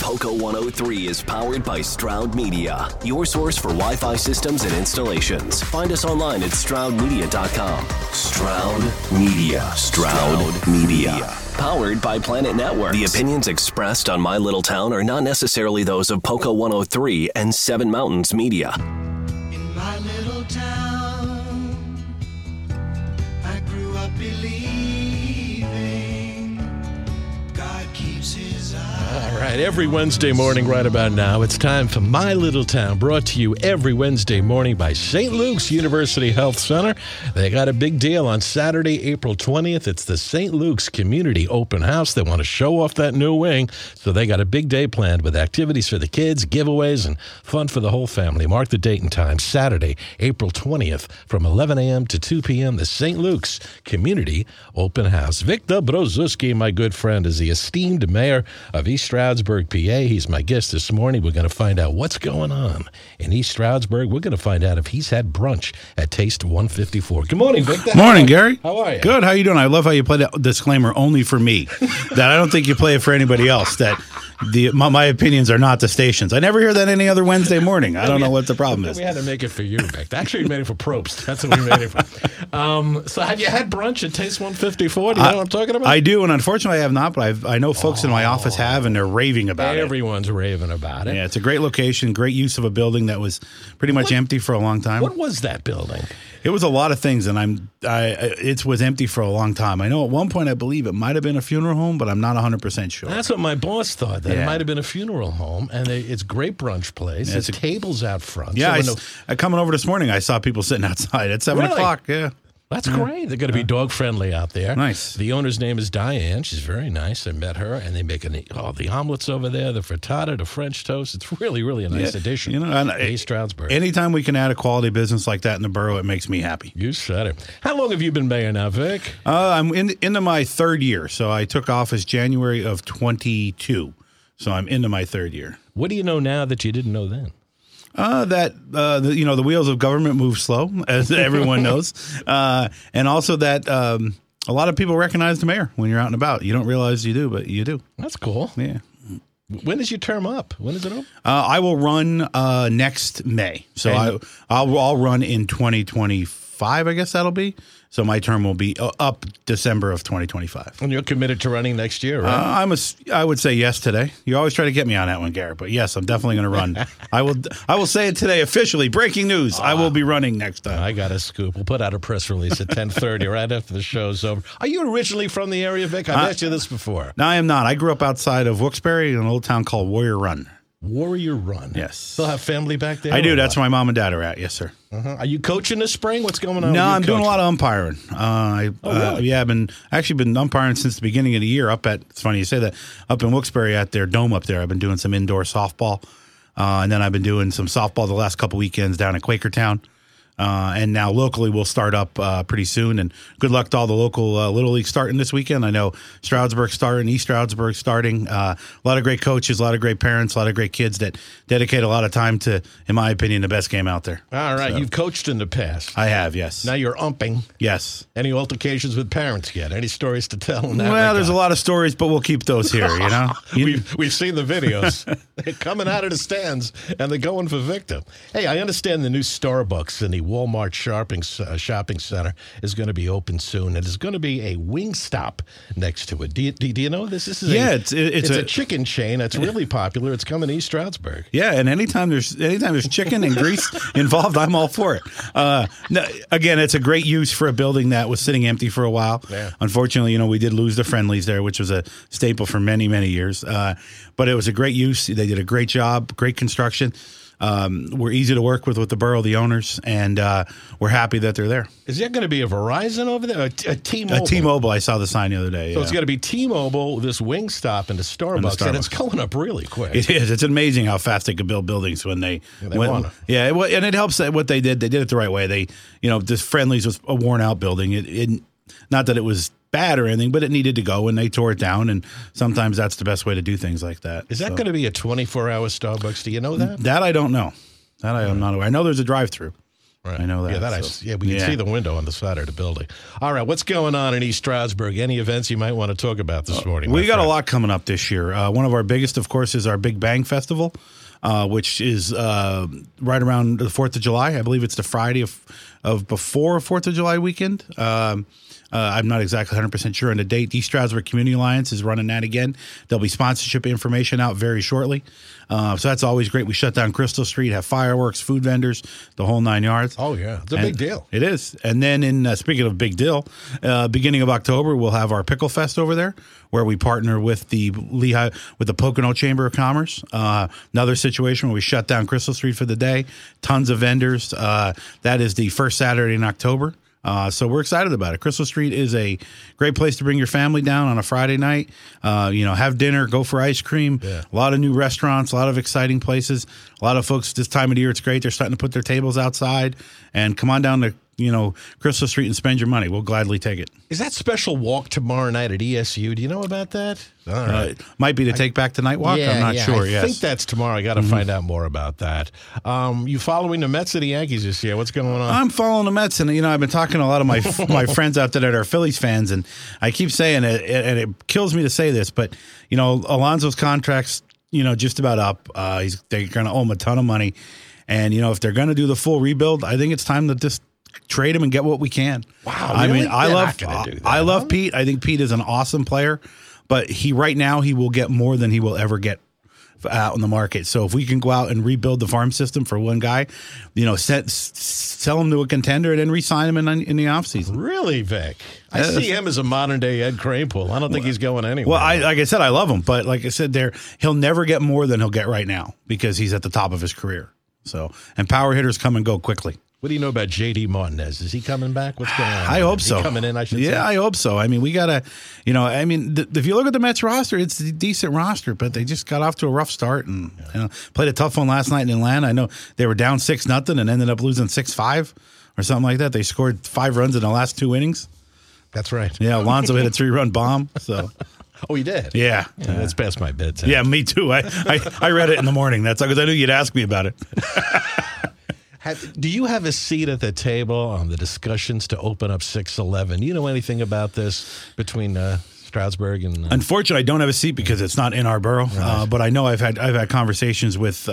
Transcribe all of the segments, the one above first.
Poco 103 is powered by Stroud Media, your source for Wi-Fi systems and installations. Find us online at stroudmedia.com. Stroud Media. Stroud Media. Powered by Planet Network. The opinions expressed on My Little Town are not necessarily those of Poco 103 and Seven Mountains Media. In my little town, I grew up believing God keeps his eye. All right, every Wednesday morning right about now, it's time for My Little Town, brought to you every Wednesday morning by St. Luke's University Health Center. They got a big deal on Saturday, April 20th. It's the St. Luke's Community Open House. They want to show off that new wing, so they got a big day planned with activities for the kids, giveaways, and fun for the whole family. Mark the date and time, Saturday, April 20th, from 11 a.m. to 2 p.m., the St. Luke's Community Open House. Victor Brozuski, my good friend, is the esteemed mayor of East Stroudsburg, PA. He's my guest this morning. We're going to find out what's going on in East Stroudsburg. We're going to find out if he's had brunch at Taste 154. Good morning, Victor. Morning, Gary. How are you? Good. How you doing? I love how you play that disclaimer only for me. That I don't think you play it for anybody else. That my opinions are not the station's. I never hear that any other Wednesday morning. I don't know what the problem is. We had to make it for you, Victor. Actually, we made it for Probst. That's what we made it for. So have you had brunch at Taste 154? Do you know what I'm talking about? I do, and unfortunately I have not, but I know folks in my office have, and they're raving about it. Everyone's raving about it. Yeah, it's a great location, great use of a building that was pretty much empty for a long time. What was that building? It was a lot of things, and it was empty for a long time. I know at one point I believe it might have been a funeral home, but I'm not 100% sure. That's what my boss thought, that it might have been a funeral home, and it's a great brunch place. Yeah, There's tables out front. Yeah, coming over this morning, I saw people sitting outside at 7 o'clock. Yeah. That's great. They're going to be dog-friendly out there. Nice. The owner's name is Diane. She's very nice. I met her, and they make the omelets over there, the frittata, the French toast. It's really, really a nice addition to East Stroudsburg. Anytime we can add a quality business like that in the borough, it makes me happy. You said it. How long have you been mayor now, Vic? I'm into my third year. So I took office January of 22. So I'm into my third year. What do you know now that you didn't know then? The wheels of government move slow, as everyone knows, and also that a lot of people recognize the mayor when you're out and about. You don't realize you do, but you do. That's cool. Yeah. When is your term up? When is it up? I will run next May, so I'll run in 2025. I guess that'll be. So my term will be up December of 2025. And you're committed to running next year, right? I would say yes today. You always try to get me on that one, Garrett, but yes, I'm definitely going to run. I will say it today officially. Breaking news: I will be running next time. I got a scoop. We'll put out a press release at 10:30 right after the show's over. Are you originally from the area, Vic? I've asked you this before. No, I am not. I grew up outside of Wilkes-Barre in an old town called Warrior Run. Warrior Run. Yes. Still have family back there? I do. That's where my mom and dad are at. Yes, sir. Are you coaching this spring? What's going on? No, I'm doing a lot of umpiring. Really? I've been umpiring since the beginning of the year. It's funny you say that. Up in Wilkes-Barre at their dome up there, I've been doing some indoor softball, and then I've been doing some softball the last couple weekends down at Quakertown. And now locally we'll start up pretty soon. And good luck to all the local Little League starting this weekend. I know Stroudsburg starting, East Stroudsburg starting. A lot of great coaches, a lot of great parents, a lot of great kids that dedicate a lot of time to, in my opinion, the best game out there. All right. So, you've coached in the past. I have, yes. Now you're umping. Yes. Any altercations with parents yet? Any stories to tell? There's a lot of stories, but we'll keep those here, you know? We've seen the videos. They're coming out of the stands, and they're going for Victor. Hey, I understand the new Starbucks in the Walmart shopping center is going to be open soon, and there's going to be a Wingstop next to it. Do you know this? It's a chicken chain that's really popular. It's coming to East Stroudsburg. Yeah, and anytime there's chicken and grease involved, I'm all for it. Again, it's a great use for a building that was sitting empty for a while. Yeah. Unfortunately, we did lose the Friendlies there, which was a staple for many, many years. But it was a great use. They did a great job, great construction. We're easy to work with the borough, the owners, and we're happy that they're there. Is there going to be a Verizon over there? A T-Mobile? A T-Mobile. I saw the sign the other day. So it's going to be T-Mobile, this Wingstop, and the Starbucks, and it's going up really quick. It is. It's amazing how fast they can build buildings when they want to. Yeah, and it helps that what they did it the right way. This Friendly's was a worn-out building. It not that it was bad or anything, but it needed to go, and they tore it down, and sometimes that's the best way to do things like that. Is that going to be a 24-hour Starbucks? Do you know that? That I don't know. That I am not aware. I know there's a drive-through. Right. I know that. We can see the window on the side of the building. All right, what's going on in East Stroudsburg? Any events you might want to talk about this morning? We got a lot coming up this year. One of our biggest, of course, is our Big Bang Festival, which is right around the 4th of July. I believe it's the Friday of before 4th of July weekend. I'm not exactly 100% sure on the date. East Stroudsburg Community Alliance is running that again. There'll be sponsorship information out very shortly. So that's always great. We shut down Crystal Street, have fireworks, food vendors, the whole 9 yards. Oh, yeah. It's a big deal. It is. And then speaking of big deal, beginning of October, we'll have our Pickle Fest over there where we partner with the Pocono Chamber of Commerce. Another situation where we shut down Crystal Street for the day. Tons of vendors. That is the first Saturday in October. So we're excited about it. Crystal Street is a great place to bring your family down on a Friday night. Have dinner, go for ice cream. Yeah. A lot of new restaurants, a lot of exciting places. A lot of folks this time of the year, it's great. They're starting to put their tables outside and come on down to Crystal Street and spend your money. We'll gladly take it. Is that special walk tomorrow night at ESU? Do you know about that? All right. Might be to take back the night walk. I'm not sure. I think that's tomorrow. I got to find out more about that. You following the Mets or the Yankees this year? What's going on? I'm following the Mets, and I've been talking to a lot of my friends out there that are Phillies fans, and I keep saying it, and it kills me to say this, but Alonso's contract's just about up. They're going to owe him a ton of money, and if they're going to do the full rebuild, I think it's time to just trade him and get what we can. Wow, really? I mean, I love Pete. I think Pete is an awesome player, but right now he will get more than he will ever get out in the market. So if we can go out and rebuild the farm system for one guy, sell him to a contender and then re-sign him in the offseason. Really, Vic? I see him as a modern day Ed Kranepool. I don't think he's going anywhere. Well, like I said, I love him, but like I said, he'll never get more than he'll get right now because he's at the top of his career. So, and power hitters come and go quickly. What do you know about J.D. Martinez? Is he coming back? What's going on? I hope so. Is he coming in, I should say? Yeah, I hope so. I mean, we got to, if you look at the Mets roster, it's a decent roster, but they just got off to a rough start and played a tough one last night in Atlanta. I know they were down 6-0 and ended up losing 6-5 or something like that. They scored 5 runs in the last 2 innings. That's right. Yeah, Alonso hit a 3-run bomb. So. Oh, he did? Yeah. That's past my bedtime. Yeah, me too. I read it in the morning. That's because I knew you'd ask me about it. Do you have a seat at the table on the discussions to open up 6-11? Do you know anything about this between Stroudsburg and? Unfortunately, I don't have a seat because it's not in our borough. Right. But I know I've had conversations with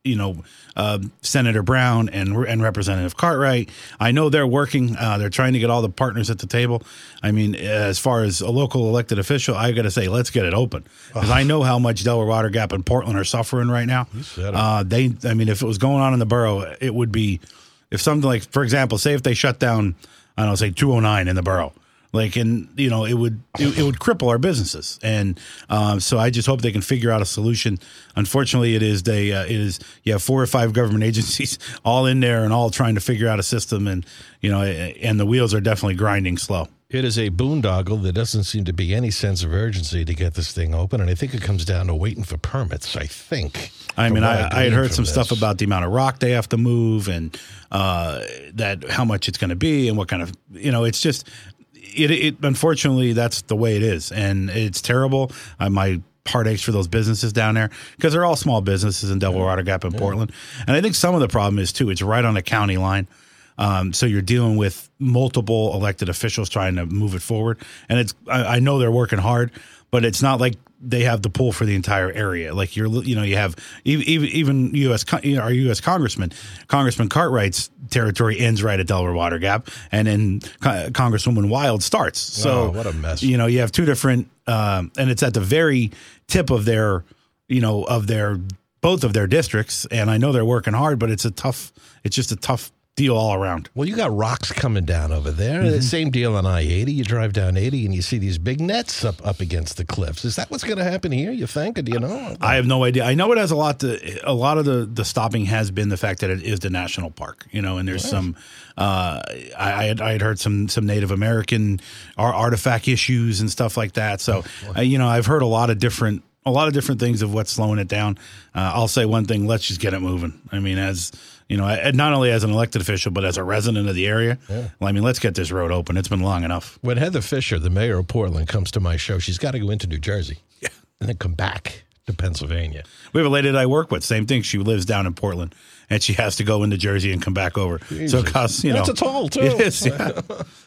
Senator Brown and Representative Cartwright. I know they're working. They're trying to get all the partners at the table. I mean, as far as a local elected official, I got to say, let's get it open because I know how much Delaware Water Gap and Portland are suffering right now. You said it. If it was going on in the borough, it would be if something like, for example, say if they shut down, I don't know, say 209 in the borough. It would cripple our businesses, and so I just hope they can figure out a solution. Unfortunately, you have 4 or 5 government agencies all in there and all trying to figure out a system, and the wheels are definitely grinding slow. It is a boondoggle. There doesn't seem to be any sense of urgency to get this thing open, and I think it comes down to waiting for permits. I think. I had heard some stuff about the amount of rock they have to move, and that how much it's going to be, and what kind of it's just. It unfortunately that's the way it is, and it's terrible. My heart aches for those businesses down there because they're all small businesses in Delaware Water Gap and Portland. And I think some of the problem is too, it's right on the county line. So you're dealing with multiple elected officials trying to move it forward. And I know they're working hard, but it's not like they have the pull for the entire area. Like you have even our U.S. Congressman Cartwright's territory ends right at Delaware Water Gap, and then Congresswoman Wild starts. So what a mess. You have 2 different, and it's at the very tip of their, both of their districts. And I know they're working hard, but it's just a tough deal all around. Well, you got rocks coming down over there. Mm-hmm. Same deal on I-80. You drive down 80 and you see these big nets up against the cliffs. Is that what's going to happen here, you think? Or do you know? I have no idea. I know it has a lot of the stopping has been the fact that it is the national park, and there's some I had heard some Native American artifact issues and stuff like that. So, I've heard a lot of different things of what's slowing it down. I'll say one thing, let's just get it moving. I mean, not only as an elected official, but as a resident of the area. Yeah. Well, I mean, let's get this road open. It's been long enough. When Heather Fisher, the mayor of Portland, comes to my show, she's got to go into New Jersey and then come back to Pennsylvania. We have a lady that I work with. Same thing. She lives down in Portland, and she has to go into Jersey and come back over. Jesus. So it costs, That's a toll, too. It is, yeah.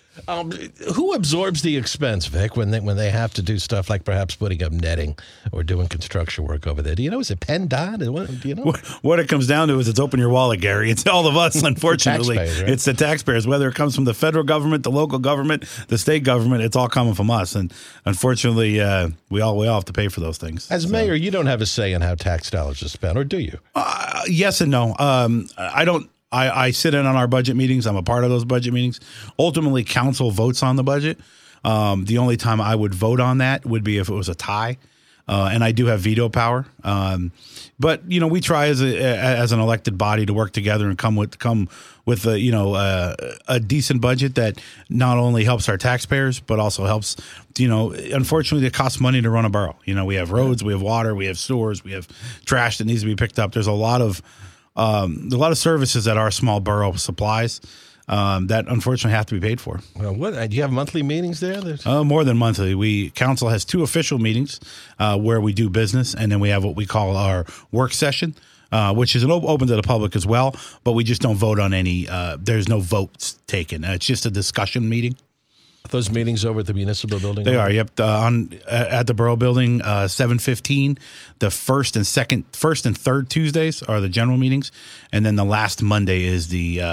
Who absorbs the expense, Vic, when they have to do stuff like perhaps putting up netting or doing construction work over there? Do you know? Is it PennDOT? Do you know? What it comes down to is it's open your wallet, Gary. It's all of us, unfortunately. Taxpayers, right? It's the taxpayers, whether it comes from the federal government, the local government, the state government, it's all coming from us. And unfortunately, we all have to pay for those things. As mayor, you don't have a say in how tax dollars are spent, or do you? Yes and no. I don't. I sit in on our budget meetings. I'm a part of those budget meetings. Ultimately, council votes on the budget. The only time I would vote on that would be if it was a tie, and I do have veto power. But we try as an elected body to work together and come with a decent budget that not only helps our taxpayers but also helps. Unfortunately, it costs money to run a borough. We have roads, we have water, we have sewers, we have trash that needs to be picked up. There's a lot of services that our small borough supplies that unfortunately have to be paid for. Well, do you have monthly meetings there? More than monthly. Council has 2 official meetings where we do business, and then we have what we call our work session, which is open to the public as well, but we just don't vote on any. There's no votes taken. It's just a discussion meeting. Those meetings over at the municipal building? They are, yep. At the Borough Building, 7:15. The first and third Tuesdays are the general meetings, and then the last Monday is the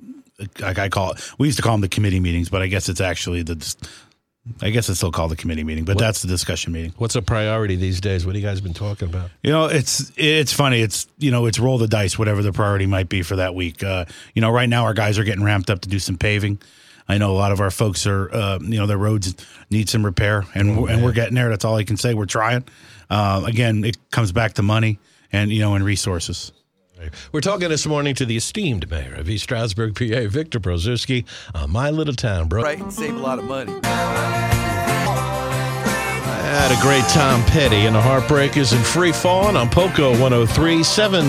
I call it. We used to call them the committee meetings, but I guess it's actually it's still called the committee meeting, but that's the discussion meeting. What's a priority these days? What have you guys been talking about? It's funny. It's roll the dice, whatever the priority might be for that week. Right now our guys are getting ramped up to do some paving. I know a lot of our folks are, their roads need some repair, and we're getting there. That's all I can say. We're trying. Again, it comes back to money and resources. We're talking this morning to the esteemed mayor of East Stroudsburg, PA, Victor Brozuski, on My Little Town, bro. Right, and save a lot of money. I had a great Tom Petty and the Heartbreakers in Free Fallin' on Poco 103,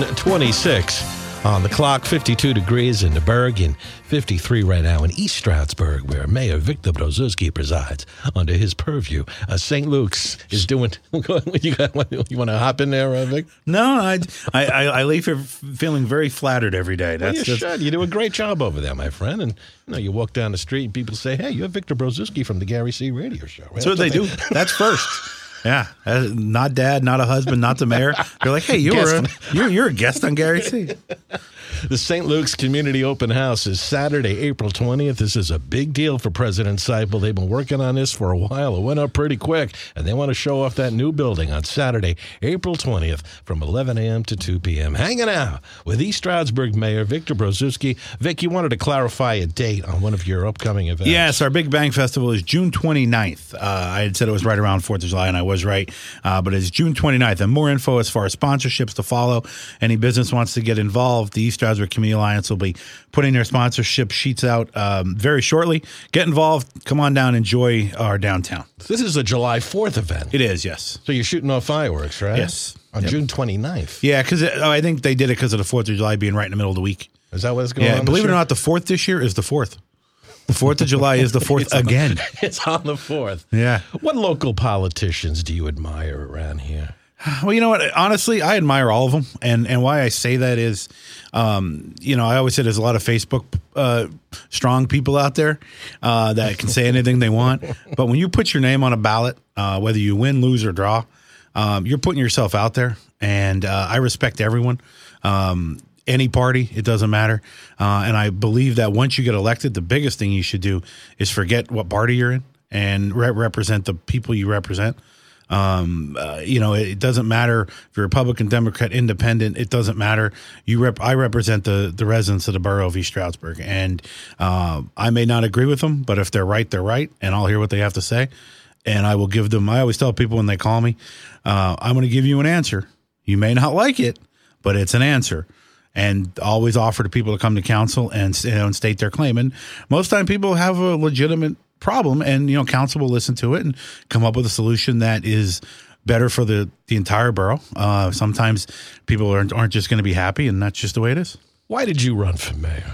726. On the clock, 52 degrees in the Berg and 53 right now in East Stroudsburg, where Mayor Victor Brozuski presides under his purview. St. Luke's is doing. You want to hop in there, Vic? No, I leave here feeling very flattered every day. You should. You do a great job over there, my friend. And you walk down the street and people say, "Hey, you're Victor Brozuski from the Gary C. Radio Show." Right? That's what they do. That's first. Yeah, not dad, not a husband, not the mayor. They're like, hey, you're a guest on Gary C. The St. Luke's Community Open House is Saturday, April 20th. This is a big deal for President Seipel. They've been working on this for a while. It went up pretty quick, and they want to show off that new building on Saturday, April 20th from 11 a.m. to 2 p.m. Hanging out with East Stroudsburg Mayor Victor Brozuski. Vic, you wanted to clarify a date on one of your upcoming events. Yes, our Big Bang Festival is June 29th. I had said it was right around 4th of July, and I was right, but it's June 29th. And more info as far as sponsorships to follow. Any business wants to get involved, the East Stroudsburg Community Alliance will be putting their sponsorship sheets out very shortly. Get involved. Come on down. Enjoy our downtown. This is a July 4th event. It is, yes. So you're shooting off fireworks, right? Yes. On June 29th. Yeah, because I think they did it because of the 4th of July being right in the middle of the week. Is that what's going on? Yeah, believe it or not, the 4th this year is the 4th. The 4th of July is the 4th again. It's on the 4th. Yeah. What local politicians do you admire around here? Well, you know what? Honestly, I admire all of them. And why I say that is, I always say there's a lot of Facebook strong people out there that can say anything they want. But when you put your name on a ballot, whether you win, lose, or draw, you're putting yourself out there. And I respect everyone. Any party, it doesn't matter. And I believe that once you get elected, the biggest thing you should do is forget what party you're in and represent the people you represent. It doesn't matter if you're Republican, Democrat, Independent. It doesn't matter. I represent the residents of the borough of East Stroudsburg, and I may not agree with them, but if they're right, they're right, and I'll hear what they have to say, and I will give them. I always tell people when they call me, I'm going to give you an answer. You may not like it, but it's an answer. And always offer to people to come to council and state their claim. And most time people have a legitimate problem, and council will listen to it and come up with a solution that is better for the entire borough. Sometimes people aren't just going to be happy, and that's just the way it is. Why did you run for mayor?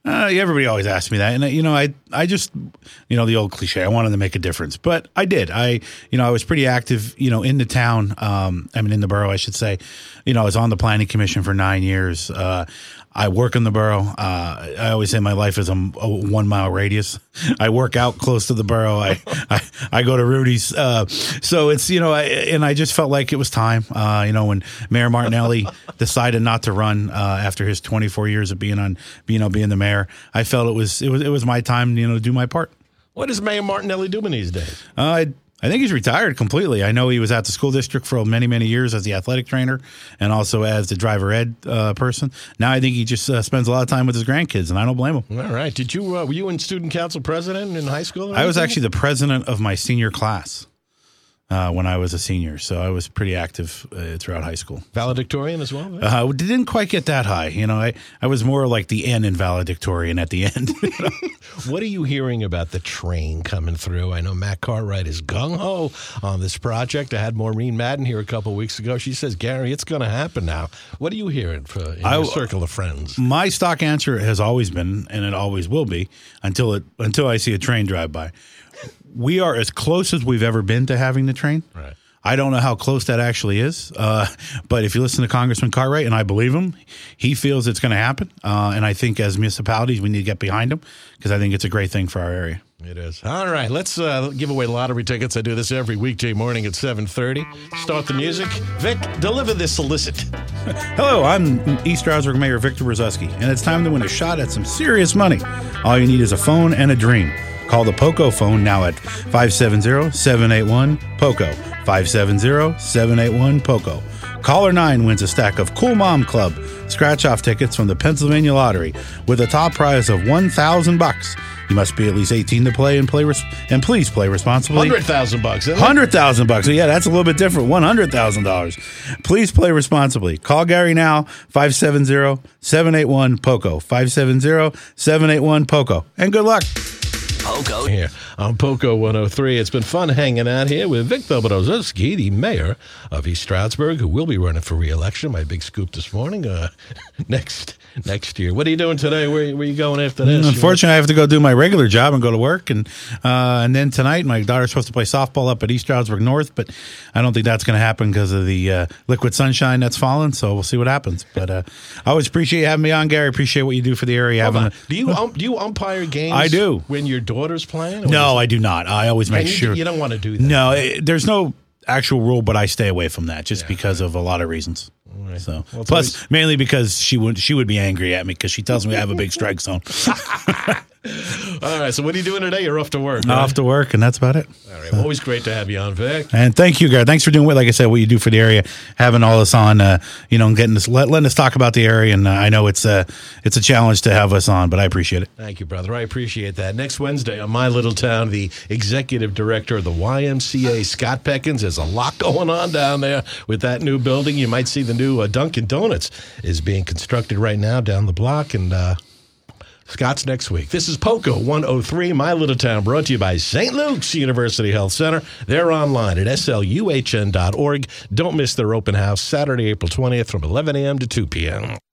Everybody always asks me that, and I just, the old cliche. I wanted to make a difference, but I did. I was pretty active, in the town. In the borough, I should say. I was on the planning commission for 9 years. I work in the borough. I always say my life is a 1 mile radius. I work out close to the borough. I go to Rudy's. So it's, and I just felt like it was time, when Mayor Martinelli decided not to run after his 24 years of being the mayor. I felt it was my time, to do my part. What is Mayor Martinelli doing these days? I think he's retired completely. I know he was at the school district for many, many years as the athletic trainer and also as the driver ed person. Now I think he just spends a lot of time with his grandkids, and I don't blame him. All right. Did you were you in student council president in high school? I was actually the president of my senior class when I was a senior, so I was pretty active throughout high school. Valedictorian as well? Didn't quite get that high. I was more like the N in valedictorian at the end. What are you hearing about the train coming through? I know Matt Cartwright is gung-ho on this project. I had Maureen Madden here a couple of weeks ago. She says, Gary, it's going to happen now. What are you hearing in your circle of friends? My stock answer has always been, and it always will be, until I see a train drive by. We are as close as we've ever been to having the train. Right. I don't know how close that actually is, but if you listen to Congressman Cartwright, and I believe him, he feels it's going to happen. And I think as municipalities, we need to get behind him because I think it's a great thing for our area. It is. All right, let's give away lottery tickets. I do this every weekday morning at 7:30. Start the music. Vic, deliver this solicit. Hello, I'm East Stroudsburg Mayor Victor Brzezinski, and it's time to win a shot at some serious money. All you need is a phone and a dream. Call the POCO phone now at 570-781-POCO. 570-781-POCO. Caller 9 wins a stack of Cool Mom Club scratch-off tickets from the Pennsylvania Lottery with a top prize of $1,000. You must be at least 18 to play and please play responsibly. $100,000. $100,000. So yeah, that's a little bit different. $100,000. Please play responsibly. Call Gary now, 570-781-POCO. 570-781-POCO. And good luck. POCO. Here on POCO 103. It's been fun hanging out here with Victor Brzezinski, the mayor of East Stroudsburg, who will be running for re-election. My big scoop this morning. Next year. What are you doing today? Where are you going after this? Unfortunately, I have to go do my regular job and go to work. And then tonight, my daughter's supposed to play softball up at East Stroudsburg North, but I don't think that's going to happen because of the liquid sunshine that's fallen. So we'll see what happens. But I always appreciate you having me on, Gary. Appreciate what you do for the area. Do you umpire games? I do. When your daughter's playing? No, I do not. I always make sure. You don't want to do that. No, there's no actual rule, but I stay away from that just because of a lot of reasons. Right. So, plus, mainly because she would be angry at me because she tells me I have a big strike zone. All right. So what are you doing today? You're off to work. Right? Off to work, and that's about it. All right. Well, always great to have you on, Vic. And thank you, Gary. Thanks for doing like I said, what you do for the area, having all this on, and getting us, letting us talk about the area. And I know it's a challenge to have us on, but I appreciate it. Thank you, brother. I appreciate that. Next Wednesday on My Little Town, the executive director of the YMCA, Scott Peckins, has a lot going on down there with that new building. You might see the new Dunkin' Donuts is being constructed right now down the block, and Scott's next week. This is POCO 103, My Little Town, brought to you by St. Luke's University Health Center. They're online at sluhn.org. Don't miss their open house Saturday, April 20th from 11 a.m. to 2 p.m.